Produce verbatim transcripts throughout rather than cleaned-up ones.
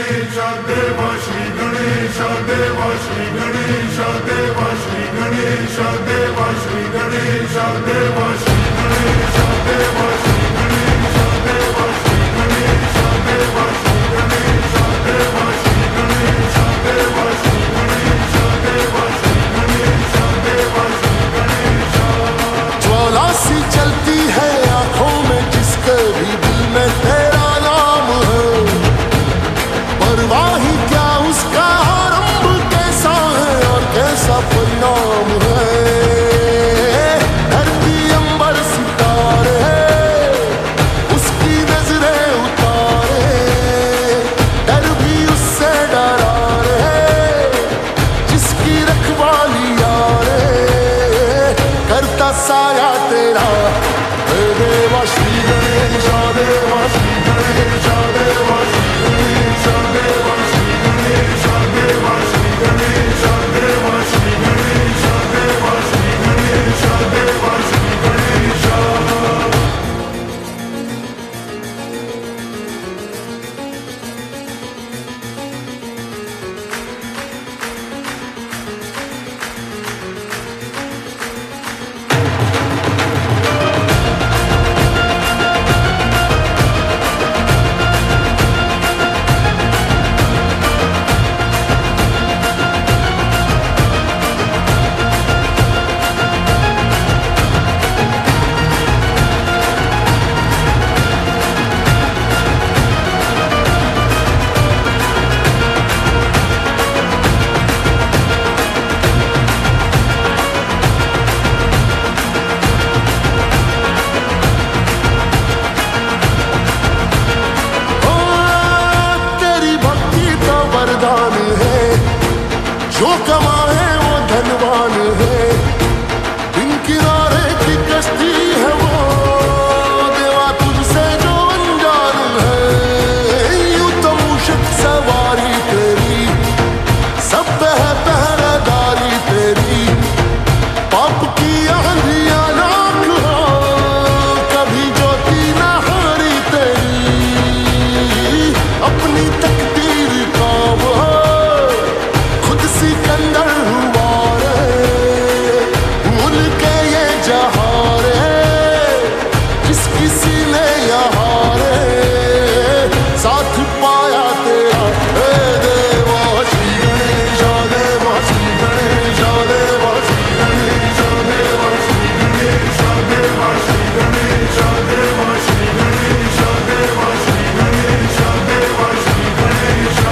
जो कमाए वो धनवान है, दिन किनारे की कश्ती है वो, देवा तुझसे जो अनजान है। यूं तो मूषक सवारी तेरी, सब पे है पहरेदारी तेरी, पाप की आंधियां लाख हो, कभी ज्योति न हारी तेरी। अपनी तकदीर का वो खुद सिकंदर हुआ रे, मुल्क ये जहां रे, जिस किसी ने यहाँ रे साथ पाया तेरा। हे देवा श्री गणेश, देवा श्री गणेश, देवा श्री गणेश, देवा श्री गणेश, देवा श्री गणेश, देवा श्री गणेश, देवा श्री गणेश, देवा श्री गणेश।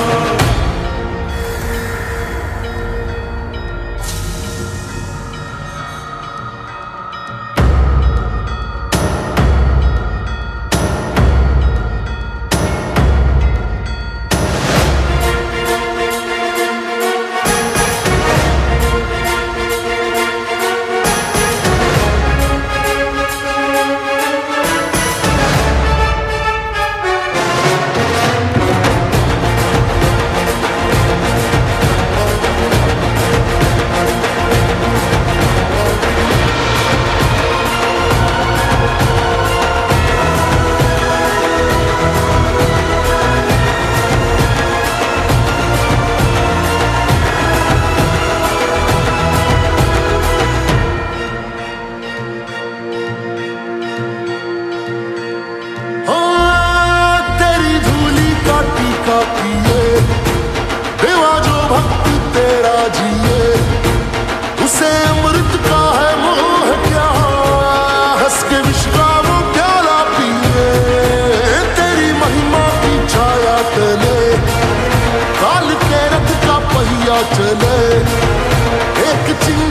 देवा जो भक्त तेरा जिए, उसे अमृत का है मोह क्या, हंस के विश्व का वो प्याला पिए। तेरी महिमा की छाया तले, काल के रथ का पहिया चले, एक चिंता